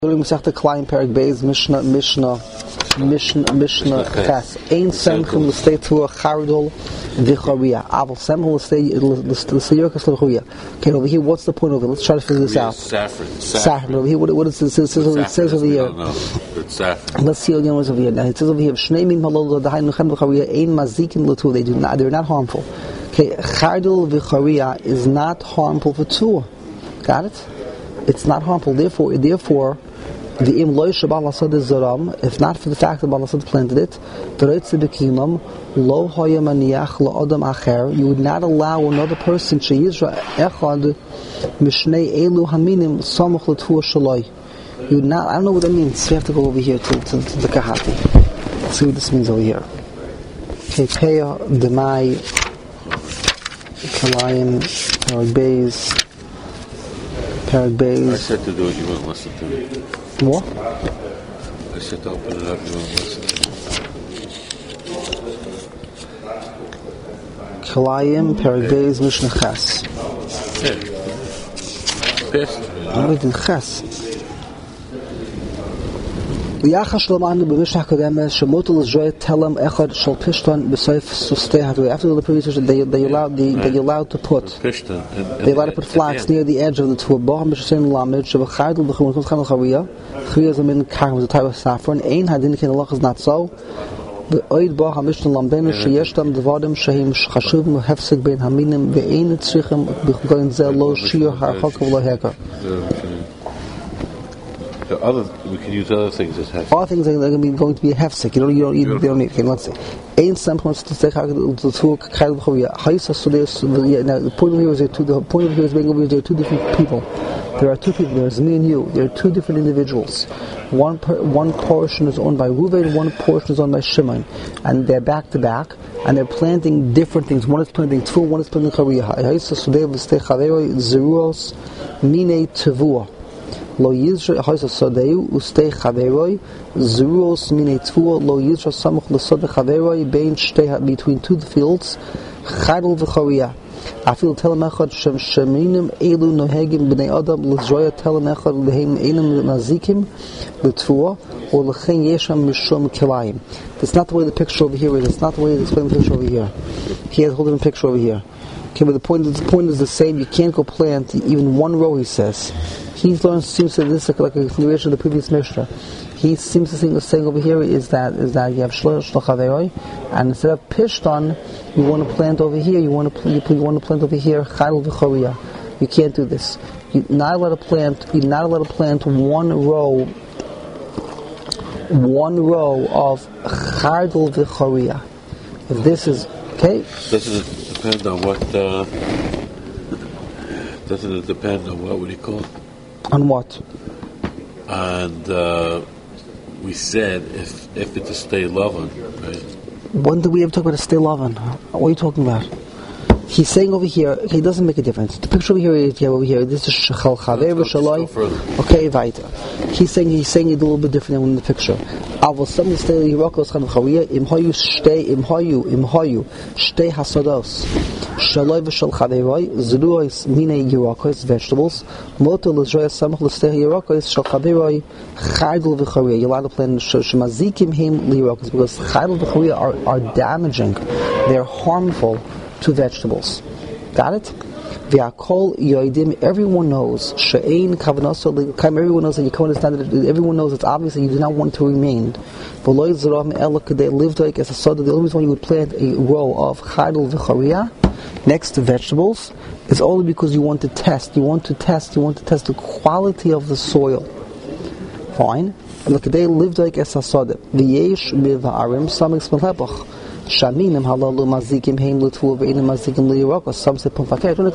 Mesachta Klein Perek Beis Mishnah Ches Ein Semchim l'stei Tua Charidol V'Charia Aval Semchim l'stei Yerkas l'Charia. Okay, over here, what's the point of it? Let's try to figure this out. Saffron. Over here, what is it? It says over here. It's saffron. Let's see again what's over here. Now it says over here, Shnei Min Halal L'Dahayin L'Chem V'Charia Ein Mazikin L'Tua. They're not harmful. Okay, Charidol V'Charia is not harmful for Tua. Got it? It's not harmful. Therefore, the im loish balasad zaram, if not for the fact that balasad planted it, lo hayamaniach la adam acher, you would not allow another person to yizra echad mishnei elu haminim samuch l'tuah shaloi. You would not. I don't know what that means. We have to go over here to the kahati. Let's see what this means over here. Okay, peah demai kalayim perek beis. I said to do it, you won't listen to me. What? I said to open it up, you won't listen to me. Kalayim Perek Beis Mishnah Ches. No, it didn't Ches. Liachash Lamanu b'Mishnah Kodemes shemotul l'zoyet telem echad shel pishton b'soif sustei hatu. After the previous version, they allowed to put. They allowed to put flax near the edge of the tuah. Boham b'shein lamed shebachardul b'chumul comes chanel chaviya. Chaviya is a min karm, is a type of saffron. Ein hadin ken Allah is not so. The oid boham mishnah lambenu sheyeshtam devadim shehim chashuvim hefsek bein haminim ve'ein tzrichem b'chugoyin zeh lo shir harchok v'lo heker. We can use other things as hefsek. All things are going to be a hefsek. You don't need. Okay, let's see. Ein semchon to take out the two kail b'chavia. Ha'isa sudeus. Now the point of here is being over here. There are two different people. There are two people. There's me and you. There are two different individuals. One portion is owned by Reuven, one portion is owned by Shimon, and they're back to back, and they're planting different things. One is planting tefua, one is planting chaviya. Ha'isa sudeus v'stei chaveroi zeruos mine tevua. Lo yizra hoysa sodeu ustei chaveroi zeruos mine tefua lo yizra samuch l'sode chaveroi bein shtei between two fields chadol v'charia. Afil telem echad sheminim elu nohegim b'nei adam l'zroya telem echad lehem einam mazikim l'tefua or l'chein yesham mishum kilayim. That's not the way the picture over here is. That's not the way they explain the picture over here. He has a whole different picture over here. Okay, but the point is the same. You can't go plant even one row, he says. He seems to this like a continuation of the previous Mishnah. He seems to think the saying over here is that you have shloch chaveroi, and instead of pishton, you want to plant over here. You want to plant over here chayil v'choria. You can't do this. You're not allowed to plant one row of chayil v'choria. If this is okay, doesn't it depend on what? Doesn't it depend on what would you call it? On what? And we said if it's a stay loving, right? When do we ever talk about a stay loving? What are you talking about? He's saying over here, okay, it doesn't make a difference. The picture over here is over here. This is shechal chaver v'shaloi. Okay, weiter. He's saying it a little bit different than in the picture. Avol some stay yirokos chan v'chaviya im hayu shtei hasados shaloi v'shal chaveroi zeruos mine yirokos vegetables moto l'zroya samuch l'stei yirokos shal chaveroi chayil v'chaviya. You're allowed to plant shemazikim him l'yirokos because chayil v'chaviya are damaging. They're harmful to vegetables. Got it? V'akol yoidim. Everyone knows. She'ein kavanaso. Everyone knows that you can understand that. Everyone knows it's obvious that you do not want to remain. V'loy zeram ela kadei lived like as a soda. The only reason why you would plant a row of chayil v'charia next to vegetables is only because you want to test. You want to test the quality of the soil. Fine. And the kadei lived like as a soda. V'yesh miv'arim samik smelhepach. Shaminim halalu mazikim hein l'tfu ve'enim mazikim l'yirokos. Some say pumfaket. When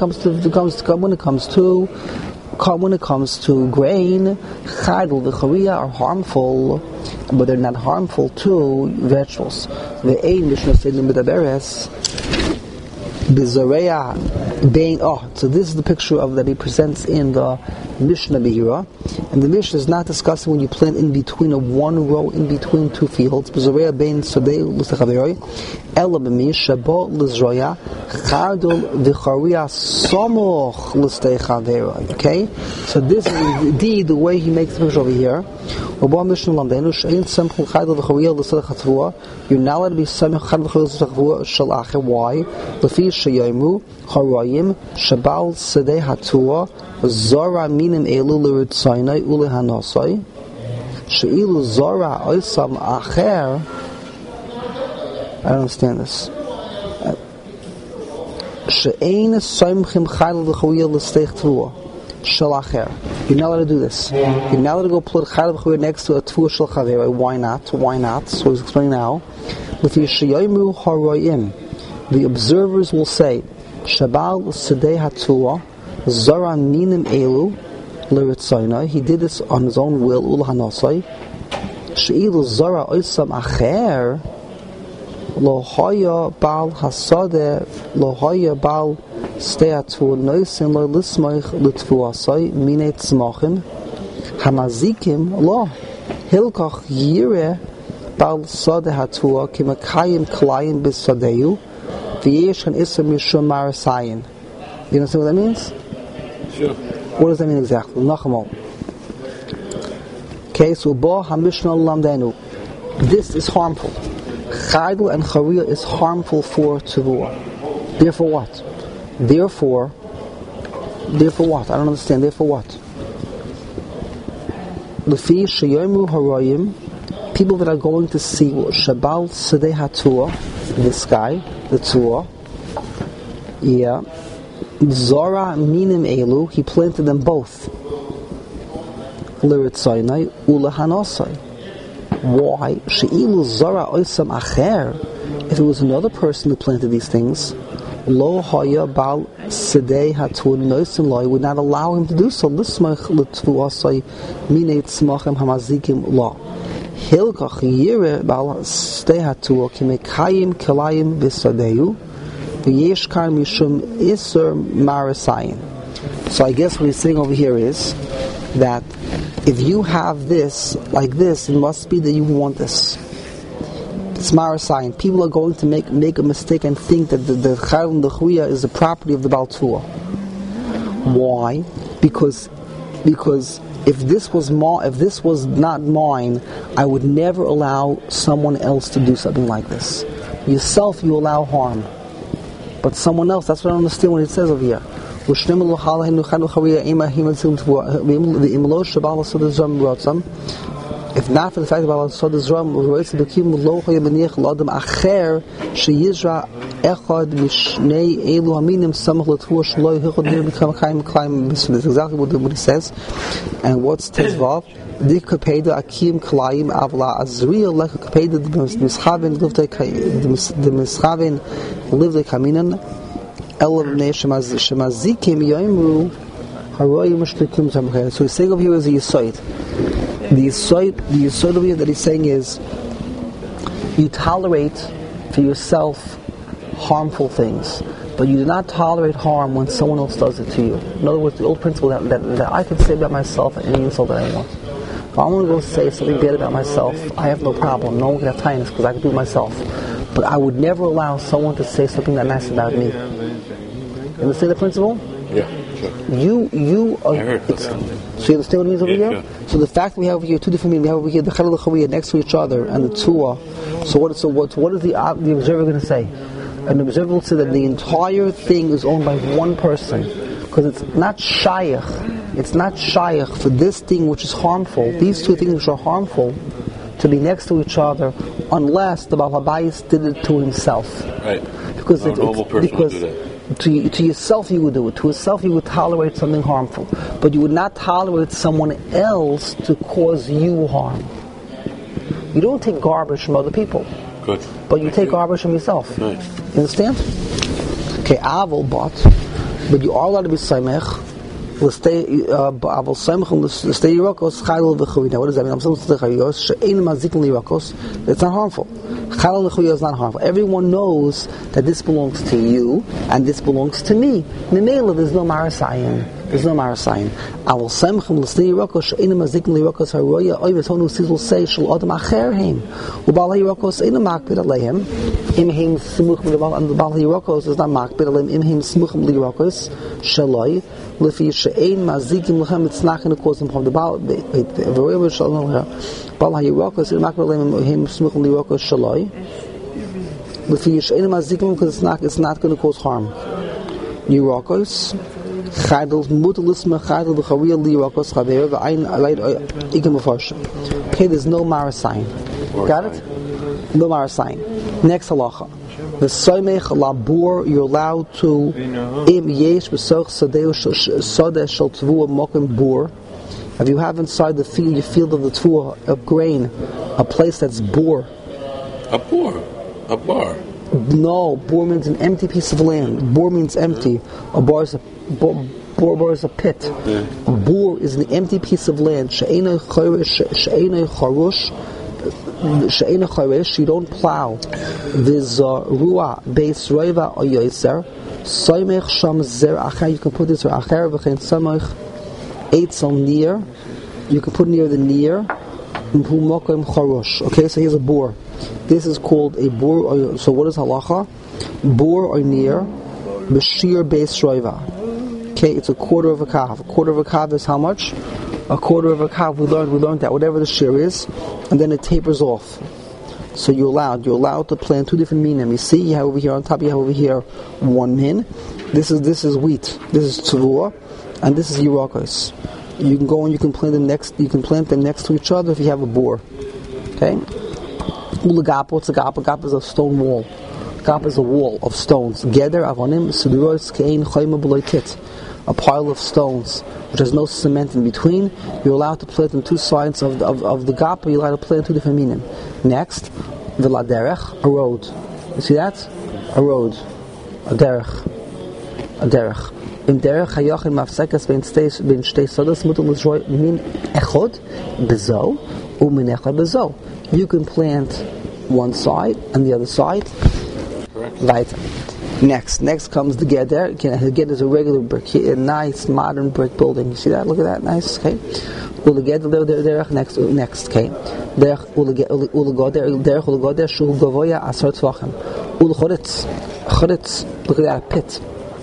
it comes to grain, chayil v'charia are harmful, but they're not harmful to vegetables. Ve'ein mishnah sedim b'daberes b'zoreya bein. Oh, so this is the picture of that he presents in the Mishnah Behira, and the Mishnah is not discussing when you plant in between one row, in between two fields. Okay, so Bo this is indeed the way he makes the picture over here. You're not allowed to be samech chad v'chavil shel acher. Why? Lefi sheyaymu harayim shabal sedei hatua zora minim elu l'ritzaynai ulehanasai sheilu zora oisam acher. I don't understand this. She'ein samchim chad v'chavil l'steich tvua. You're not allowed to do this. You're not allowed to go put chayil b'chavir next to a tfuah shel chaver. Why not? Why not? So he's explaining now. The observers will say, Shabal sedei hatuah zara minim elu l'ritzaynai. He did this on his own will. Ulahanasai. She'ilu zara oisam acher lo haya bal hasadeh lo haya bal stay at for noisin lo lismoich l'tfuasai minei tzmachim hamazikim lo hilkach yireh bal sadeh hatua kimakayim klayim bisadeyu v'yesh kan isser mishum marasayin. You understand what that means? Sure. What does that mean exactly? Nachamol. Okay, so bo hamishna lamdenu. This is harmful. Chayil and Chariya is harmful for Tevua. Therefore what? Therefore what? I don't understand. Therefore what? Lefi sheyomu harayim, people that are going to see Shabal Sedei Hatua, the sky, the Tua, yeah, Zora Minim Elu, he planted them both. L'ritzaynai ulahanosai. Why? She'ilu zara oisam acher. If it was another person who planted these things, lo haya bal sedei hatun noisin lo, would not allow him to do so. Lismach l'tvuasai minei tzmachim hamazikim lo. Hilkach yire bal sedei hatua kimekayim kelayim v'sadeyu v'yesh kar mishum iser marasayin. So I guess what he's saying over here is that if you have this, like this, it must be that you want this. It's marasayin. People are going to make a mistake and think that the chayil and the chuya is the property of the Baal Tfuah. Why? Because if this was not mine, I would never allow someone else to do something like this. Yourself, you allow harm, but someone else. That's what I understand what it says over here. If not for the fact that Baal Sod Zram Roitz Bekim Lo Hayamaniach Ladam Acher Sheyizra Echad Mishnei Elu Haminim Samach Latvua Shlo Hichod Nir Become Chaim Klaim. This is exactly what he says. And what's Tezvav? Dikapeda Akim Klaim Avla Azriel Lekapeda the Mishavin Livde Kaminan. So he's saying over here is the Yisoid. The Yisoid over here that he's saying is, you tolerate for yourself harmful things, but you do not tolerate harm when someone else does it to you. In other words, the old principle that I can say about myself any insult that I want. If I want to go say something bad about myself, I have no problem. No one can have tightness because I can do it myself. But I would never allow someone to say something that nice about me. You understand the principle? Yeah, sure. You are. I heard that. So you understand what it means over here? Sure. So the fact that we have over here two different meanings, we have over here the Chayil and the Chariya next to each other and the Tua. So what is the observer going to say? An observer will say that the entire thing is owned by one person because it's not shayach. It's not shayach for this thing which is harmful. These two things which are harmful to be next to each other, unless the Baal Habayis did it to himself. Right. Because a normal person would do that. To yourself you would do it. To yourself you would tolerate something harmful. But you would not tolerate someone else to cause you harm. You don't take garbage from other people. Good. But you take garbage from yourself. Right. You understand? Okay, Aval, but you are allowed to be Saimech. Let's stay Aval Saimech, let's stay Yirakos, Chayil v'Chuya. Now what does that mean? I'm supposed to say Chayil, She'ein Mazikin Yirakos. It's not harmful. Chayil v'Chuya is not harmful. Everyone knows that this belongs to you and this belongs to me. Memela, there's no Marasayin. There's no marasayin. I will semchem l'snei yirokos she'enim mazikin liyirokos haroya oiv etonu sis will say shel adam acher heim ubal hayirokos enim makbid aleihem im heim smuchem and the bal hayirokos is not makbid aleim im heim smuchem liyirokos shaloi lefi she'ein mazikin lechem it's not going to cause them from the bal v'roya shalom bal hayirokos enim makbid aleim im heim smuchem liyirokos shaloi lefi she'ein mazikin because it's not going to cause harm. Yirokos Chadel Mutalis Mechadel V'Chaviyah Liyirokos Chaver V'Ayin Aleit Igam Mefarshim. Okay, there's no marasayin. Got it? No marasayin. Next halacha. The Soymech Labur, you're allowed to Im Yesh B'Soch Sadeh Shel Tvua Mokim Bur. If you have inside the field of the Tvua a grain, a place that's bur. A bar. No, bor means an empty piece of land. Bor means empty. A bar is a pit. Yeah. A bor is an empty piece of land. She'ena charesh, you don't plow. V'zarua beis roiva or yoiser. Soymech sham zer acher, you can put this acher v'chein soymech eitzel near. You can put near the near. Okay, so here's a bor. This is called a bor. So what is halacha? Bor or near b'shir beis roiva. Okay, it's a quarter of a kav. A quarter of a kav is how much? A quarter of a kav. We learned that whatever the shear is, and then it tapers off. So you're allowed to plant two different minim. You see, you have over here on top, you have over here one min. This is wheat. This is tzvua, and this is yirokos. You can go and you can plant them next to each other if you have a bor. Okay. Ulagapa, what's a gapa? Gapa is a stone wall. Gapa is a wall of stones. Geder avonim suduros kein chayma b'loitit. A pile of stones which has no cement in between. You're allowed to plant on two sides of the gapa. You're allowed to plant two different minim. Next, v'laderech, a road. You see that? A road, a derech. In derech hayachin mafsekas ben shtei sodas mutum l'shroi min echod bezo umin echod bezo. You can plant one side and the other side. Right. Next comes the Geder. Geder is a regular brick, a nice modern brick building. You see that? Look at that, nice. Okay. Next. Okay. Look at that, pit.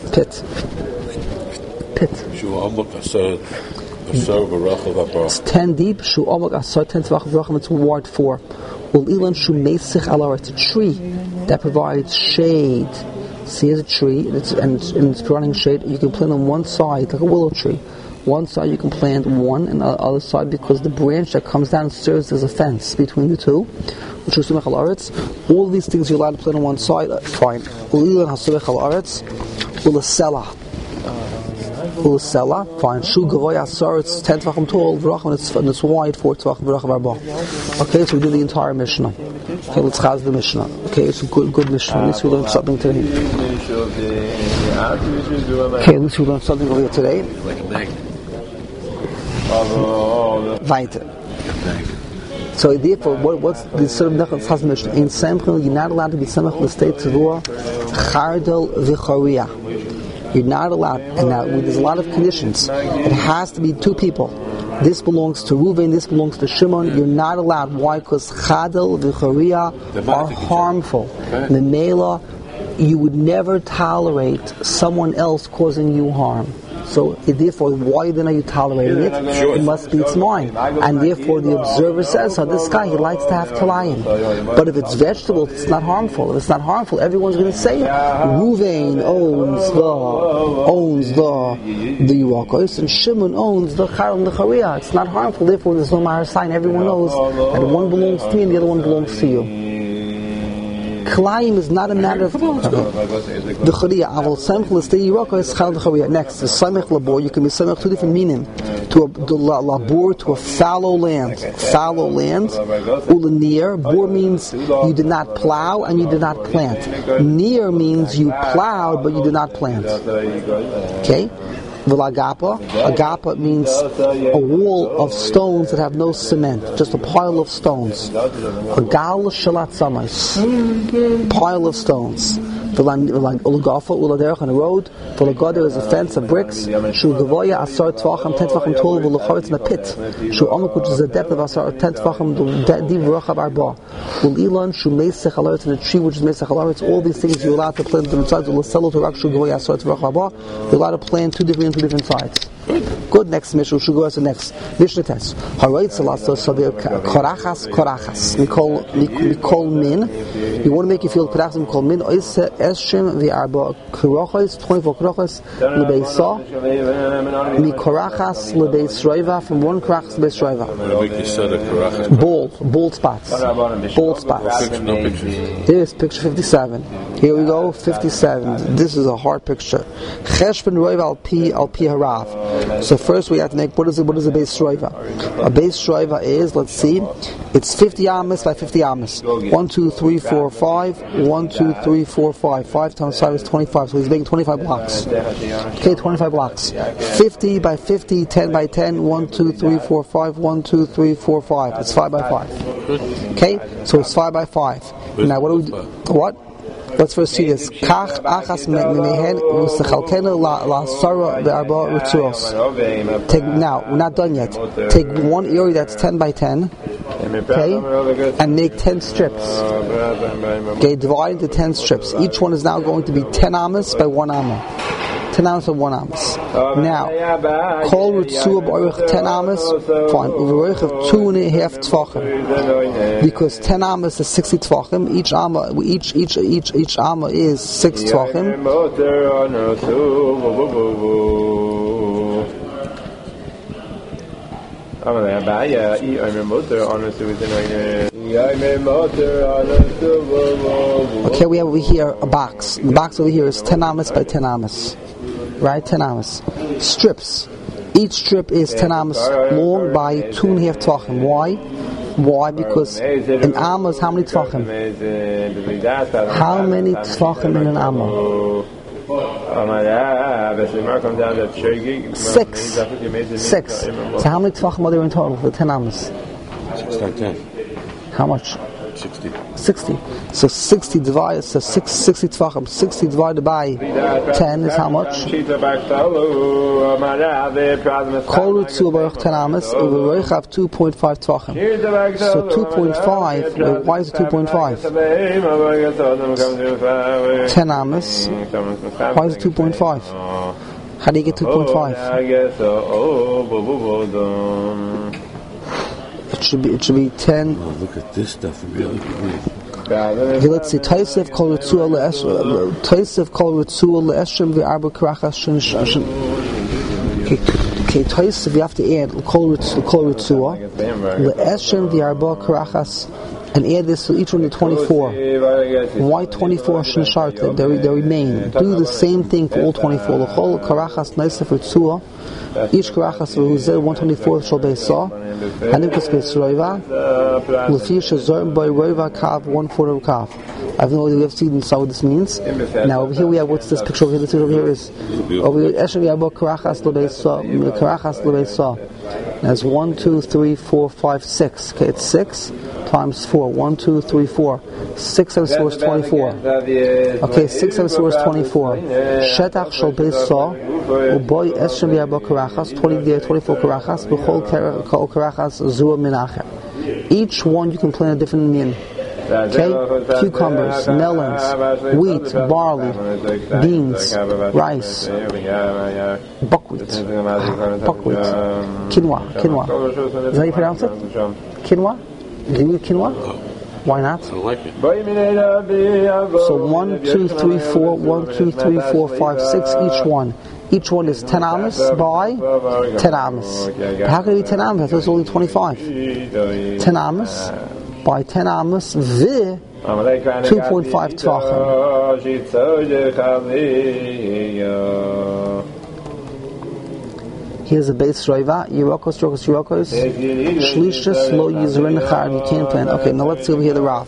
It's 10 deep. It's ward 4. It's a tree that provides shade. See, here's a tree, and it's providing shade. You can plant on one side, like a willow tree. One side you can plant one, and the other side, because the branch that comes down serves as a fence between the two. All these things you're allowed to plant on one side. Fine. Ulasela, fine. Shu gavoy asar, it's 10 tvachim tall, and it's wide 4 tvachim v'rachim arba. Okay, so we do the entire Mishnah. Okay, let's chaz the Mishnah. Okay, it's a good Mishnah. At least we learned something today. Okay, at least we learned something over here today. Weiter. So therefore, what's the sort of nechad chaz Mishnah? In Semchel, you're not allowed to be semach l'state tzvua chardel v'chariya. You're not allowed, and now there's a lot of conditions. It has to be two people. This belongs to Reuven, this belongs to Shimon. You're not allowed. Why? Because chadel v'chariya are harmful. Memela, you would never tolerate someone else causing you harm. So therefore, why then are you tolerating it? Sure. It must be it's mine. And therefore the observer says, so this guy, he likes to have kilayim. But if it's vegetables, it's not harmful. If it's not harmful, everyone's going to say it. Reuven owns the Yirokos, and Shimon owns the Chal and the Chariya. It's not harmful, therefore there's no marasayin. Everyone knows that one belongs to me and the other one belongs to you. Kilayim is not a matter of the Chariya. Aval Semch l'stei Yirokos Chal the Chariya. Next, the Semech labor. You can be Semech two different meaning. To a labor, to a fallow land. Fallow land. Ulanir. Bor means you did not plow and you did not plant. Near means you plowed but you did not plant. Okay? V'lagapa. Agapa means a wall of stones that have no cement, just a pile of stones. A gal shalat samas, pile of stones. Ulagafa Uladerach on the road. Ulagad there is a fence of bricks. Shu Gavoya Asar Tvachim 10 Tvachim tall. Ulacharetz in a pit. Shu Amak, which is a depth of Asar 10 Tvachim Div Rachab Arba. Ulilan Shu Meisech Alaretz in a tree which is Meisech Alaretz. All these things you're allowed to plant on different sides. Ulaselo to Rak Shu Gavoya Asar Tvachim Arba. You're allowed to plant two different sides. Good. Next Mishnah should go as the next Mishnah test. Haroit Salasto Sadir Korachas. We call min. You want to make you feel Korachas. We call min. Oise Eshim the Arba Korachas 24 Korachas Lebeisa. Mi Korachas Lebeis Shroiva from one Korachas Lebeis Shroiva. Bald spots. No pictures. Here's picture 57. Here we go. 57. This is a hard picture. Cheshben Roiv al pi harav. So first we have to make what is a base shroiva? A base shroiva is, let's see, it's 50 amas by 50 amas. 1, 2, 3, 4, 5. 1, 2, 3, 4, 5. 5 times 5 is 25. So he's making 25 blocks. Okay, 25 blocks. 50 by 50, 10 by 10. 1, 2, 3, 4, 5. 1, 2, 3, 4, 5. It's 5 by 5. Okay, so it's 5 by 5. Now what do we do? What? Let's first see this. Kach achas mehen usechalkenu la sara be'arba rutzuos. Take now. We're not done yet. Take one area that's 10 by 10, okay, and make 10 strips. Okay, divide into 10 strips. Each one is now going to be 10 amas by 1 amma. 10 amas by 1 amas. Now, kol rutzua b'orich 10 amas. Fine. U'v'orich of 2.5 tvachim. Because 10 amas is 60 tvachim. Each amma is 6 tvachim. Okay, we have over here a box. The box over here is 10 amas by 10 amas. Right, 10 amas. Strips. Each strip is 10 amas long by 2.5 tvachim. Why? Why? Because an amma is how many tvachim? How many tvachim in an amma? 6. 6. So how many tvachim are there in total for 10 amas? 6 times 10. How much? 60. 60. So 60 divided, so 60 tvachim. 60 divided by 10 is how much? Kol Ritzu Baruch 10 amas, we have 2.5 tvachim. So 2.5, why is it 2.5? 10 amas, why is it 2.5? How do you get 2.5? It should be 10. Oh, look at this stuff. Really great. Okay, let's see. Taisef kol ritzua le'eshrim v'arba karachas shin. Okay, Taisef, you have to add kol ritzua le'eshrim v'arba karachas, and add this to each one to 24. Why 24 shin shart? They remain. Do the same thing for all 24. L'chol karachas naisef ritzua. Each karachas v'huzel 124 shall be saw. Hanikus b'sroiva. L'fi shazorm by roiva kav 1/4 of kav. I have no idea. We have seen what this means. Now over here we have what's this picture over here? This picture over here is over here. Eshem yabo karachas lebeisa. That's 1, 2, 3, 4, 5, 6. Okay, it's 6 times 4. 1, 2, 3, 4. 6 times 4 is 24. Okay, 6 times 4 is 24. Shetach shall be saw. Uboy eshem yabo karachas 24 karachas. B'chol karachas zua minachem. Each one you can plant a different min. Okay, cucumbers, melons, wheat, barley, beans, rice, buckwheat, quinoa. Is that how you pronounce it? Quinoa? Do you eat quinoa? Why not? I like it. So 1, 2, 3, 4, 1, 2, 3, 4, 5, 6, each one. Each one is 10 amas by 10 amas. How can it be 10 amas? That's only 25. 10 amas by 10 amas v 2.5 tvachim. Here's a base shroiva. Yerokos. Shlishas lo yizrin char. You can't plant. Okay, now let's see over here the Rav.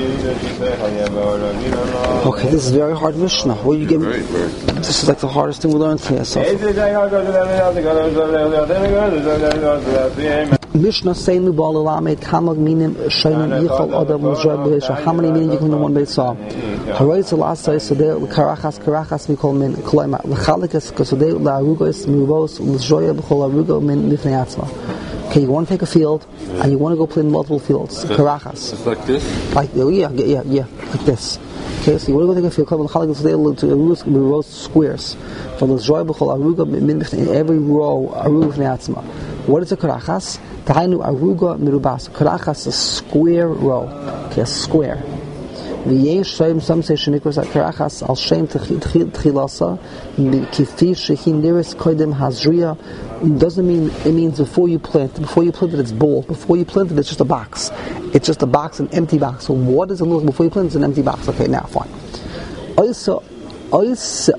Okay, this is very hard Mishnah. What you give me? This is like the hardest thing we learned here. So. Mishnah saying Nubalalamed Kamag Minim Shainim Yichol Adam Muzrab. How many meaning you can do one base saw? Haroy Salasai Sodeh Karachas Mikol Min Kolaima Lachalikas Kasodeh La Arugos Mubos Lizroya B'Chol Arugo Min Mifnei Atzma. Okay, you want to take a field and you want to go play in multiple fields. Karachas. It's like this? Like like this. Okay, so you want to go take a field, to rows squares. From the Zoy B'Chol Aruga in every row, Aruga B'Nei Atzma. What is a Karachas? Tahainu Aruga Mirubas. Karachas is a square row. Okay, a square. Some say Shenikos Karachas al Shem Tchilasa Kifi Shehin Niris Kodim Hazriya. Doesn't mean it means before you plant. Before you plant it, it's bold. Before you plant it, it's just a box. It's just a box, an empty box. So what does it look like before you plant it? It's an empty box. Okay, now fine. Also, 24.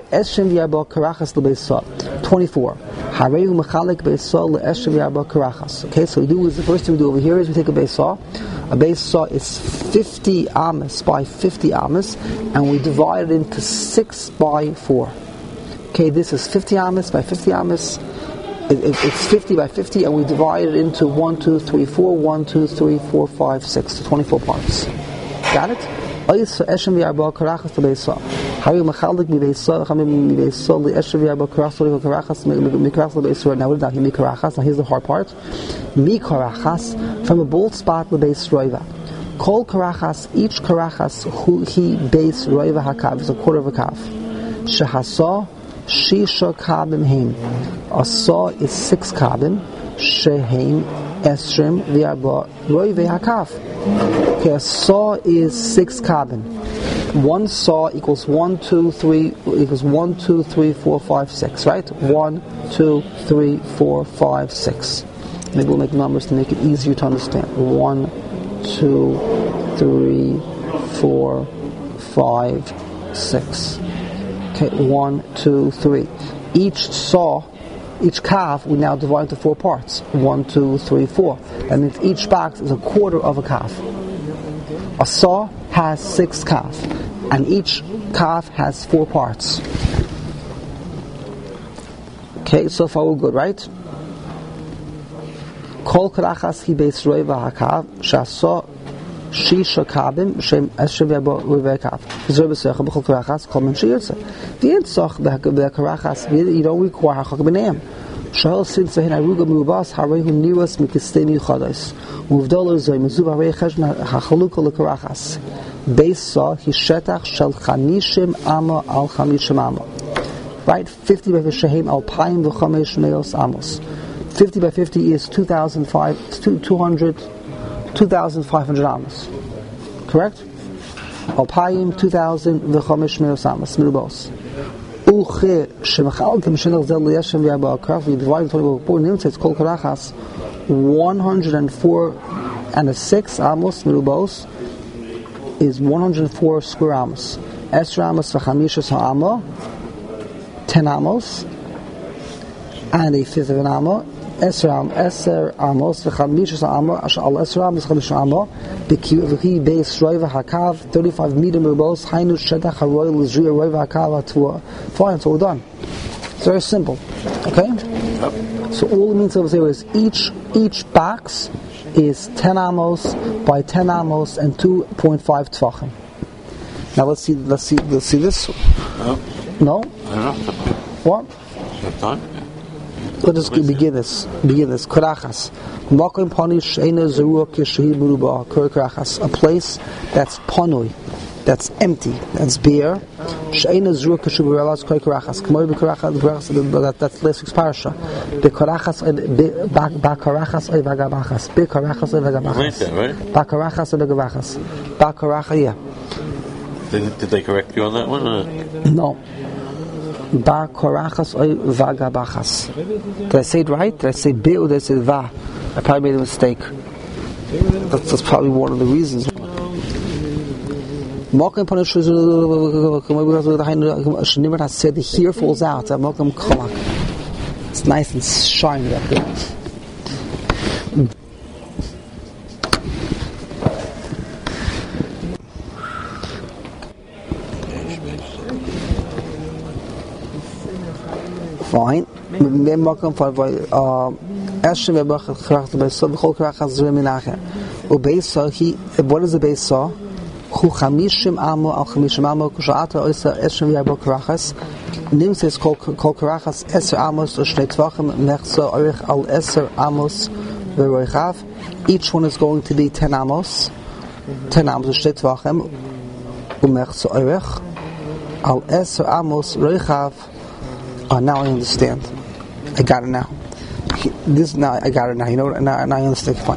Okay, so we do is the first thing we do over here is we take a base saw. A base saw is 50 amas by 50 amas, and we divide it into 6 by 4. Okay, this is 50 amas by 50 amas. It's 50 by 50, and we divide it into 1, 2, 3, 4, 1, 2, 3, 4, 5, 6, 24 parts. Got it? Now let's see this. Now here's the hard part. From a bold spot base roiva. Kol karachas, each karachas who he base roiva hakav is a quarter of a kav. Shehasa shisha kabim heim. A saw is 6 kabim. Sheheim esrim v'arba roiva hakav. Okay, a saw is 6 kabin. One saw equals 1, 2, 3 equals 1, 2, 3, 4, 5, 6, right? 1, 2, 3, 4, 5, 6. Maybe we'll make numbers to make it easier to understand. 1, 2, 3, 4, 5, 6. Okay, 1, 2, 3. Each calf we now divide into 4 parts. 1, 2, 3, 4. That means each box is a quarter of a calf. A saw has 6 calf, and each calf has 4 parts. Okay, so far we're good, right? Kol karachas hi beis roiva hakav shasa shisha kabim shem eshev yabo roiva hakav. Zor b'secha b'chol karachas kol men sheyirtze. V'yitzach b'karachas you don't require hachak b'neim. Shahal sin sehin aruga mirubas harehu niras mikisteni chados. Uvdolor zoy mezub harei cheshna hachaluka l'karachas. Beis saw hishetach shel chanishim ama al chamishim ama. Right, 50 by 50 shehem al payim v'chamesh meos amos. 50 by 50 is 2,500 amos. Correct? Al payim 2,000 v'chamesh meos amos. Mirubos. Uche shemachalkim shenel zel liyashem v'yabah karach. We divide into 24 names. It's called karachas. 104 and a 6 amos mirubos is 104 square amos. Esra amos v'chamishas ha'ama 10 amos and a fifth of an amma. Eser amos v'chamishas ha'ama al esra amos v'chamishas ha'ama v'hi beis roiva hakav 35 meter mirubos hainu shedach haroy l'zriya roiva hakav atua. Fine, so we're done. It's very simple. Okay? So all it means over here is each box is 10 amos by 10 amos and 2.5 tvachim. Now let's see this. No? What? Let us begin this. Karachas. Makom pani sheina zerua kishehi muruba karachas. A place that's panui, that's empty, that's bare. Sheina zerua kishehi muruba karachas. K'moi b'karachas. That's last week's parasha. B'karachas b'karachas oy v'gabachas. B'karachas oy v'gabachas. B'karachas oy v'gabachas. B'karachas, yeah. Did they correct you on that one? No. B'karachas oy v'gabachas. Did I say it right? Did I say B or did I say va? I probably made a mistake. That's probably one of the reasons. The hair falls out. It's nice and shiny up there. Fine. Eshem Yabach Karachas Beisah B'chol Karachas Zeh Minacher. What is the Beisah? Hu Chamishim Amo Al Chamishim Amo Kusha'ata Oisa Eshem Yabach Karachas. Nim says Kol Karachas Eser Amos Shnei Tvachim Mechza Orich Al Eser Amos V'Roichav. Each one is going to be 10 Amos. 10 Amos Shnei Tvachim Umechza Orich Al Eser Amos Roichav. Now I understand. I got it now. I got it now. You know what? Now I understand. Fine.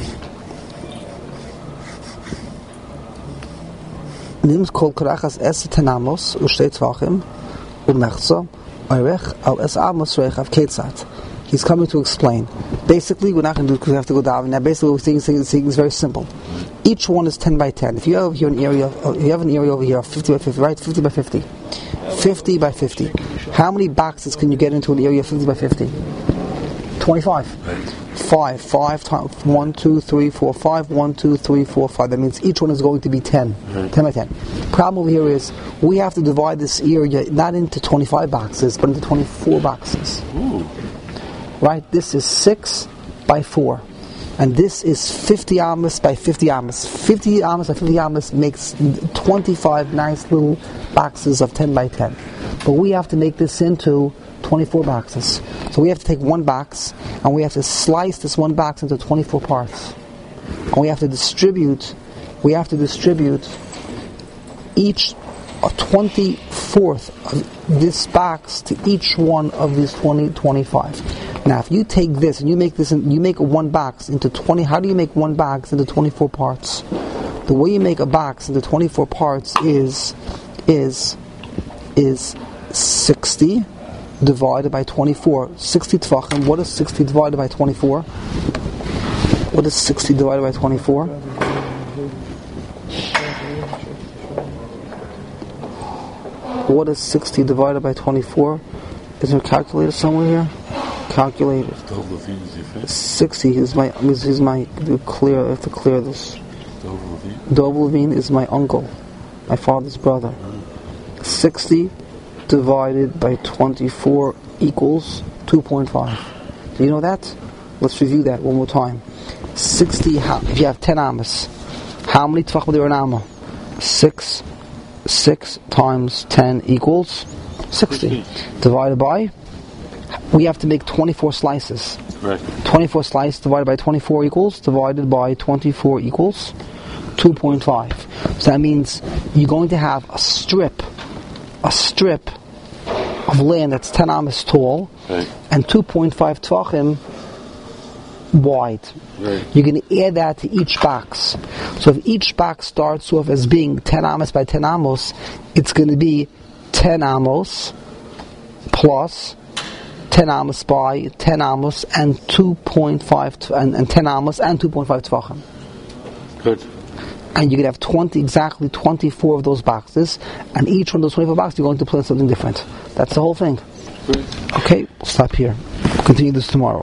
Nimmst kol karachas es tenamos u'shtei tvachim u'mechza orech al es amos reichav ketzat. He's coming to explain. Basically, we're not going to do it because we have to go down. Now, basically, what we're saying is very simple. Each one is 10 by 10. If you have here an area, you have an area over here, 50 by 50, right? 50 by 50. 50 by 50. How many boxes can you get into an area 50 by 50? 25. 5 times 1, 2, 3, 4, 5. 1, 2, 3, 4, 5. That means each one is going to be 10. 10 by 10. The problem over here is we have to divide this area not into 25 boxes, but into 24 boxes. Ooh. Right? This is 6 by 4. And this is 50 amos by 50 amos. 50 amos by 50 amos makes 25 nice little boxes of 10 by 10. But we have to make this into 24 boxes. So we have to take one box and we have to slice this one box into 24 parts. And we have to distribute each a 24th of this box to each one of these 25. Now if you take this and you make one box into 20, how do you make one box into 24 parts? The way you make a box into 24 parts is 60 divided by 24. 60 tvachim. What is 60 divided by 24? What is 60 divided by 24? What is 60 divided by 24? Is there a calculator somewhere here? Calculator. 60 is my clear. I have to clear this. Dov Levine is my uncle, my father's brother. 60 divided by 24 equals 2.5. Do you know that? Let's review that one more time. 60. If you have 10 amos, how many tvachim are there in amma? 6. 6 times 10 equals 60. Divided by, we have to make 24 slices. Right. 24 slices divided by 24 equals, divided by 24 equals 2.5. So that means you're going to have a strip of land that's 10 amos tall, right, and 2.5 tvachim wide. Right. You're going to add that to each box. So if each box starts off as being 10 amos by 10 amos, it's going to be 10 amos plus 10 amos by 10 amos and 2.5 and 10 amos and 2.5 tvachim. Good. And you could have exactly 24 of those boxes, and each one of those 24 boxes you're going to plant something different. That's the whole thing. Good. Okay, we'll stop here. Continue this tomorrow.